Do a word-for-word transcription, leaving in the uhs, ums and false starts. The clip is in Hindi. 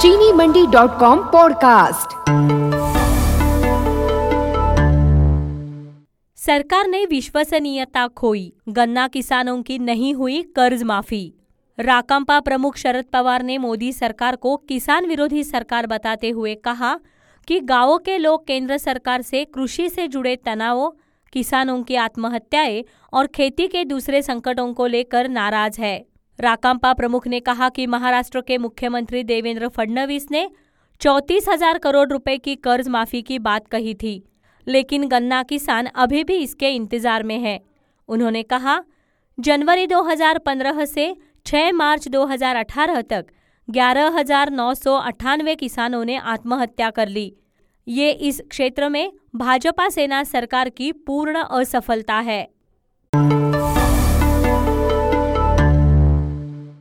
चीनी मंडी डॉट कॉम पॉडकास्ट। सरकार ने विश्वसनीयता खोई, गन्ना किसानों की नहीं हुई कर्ज माफी। राकांपा प्रमुख शरद पवार ने मोदी सरकार को किसान विरोधी सरकार बताते हुए कहा कि गांवों के लोग केंद्र सरकार से कृषि से जुड़े तनावों, किसानों की आत्महत्याएं और खेती के दूसरे संकटों को लेकर नाराज है। राकांपा प्रमुख ने कहा कि महाराष्ट्र के मुख्यमंत्री देवेंद्र फडणवीस ने चौंतीस हजार करोड़ रुपए की कर्ज माफी की बात कही थी, लेकिन गन्ना किसान अभी भी इसके इंतजार में है। उन्होंने कहा, जनवरी दो हज़ार पंद्रह से छह मार्च दो हज़ार अठारह तक ग्यारह हजार नौ सौ अट्ठानवे किसानों ने आत्महत्या कर ली। ये इस क्षेत्र में भाजपा सेना सरकार की पूर्ण असफलता है।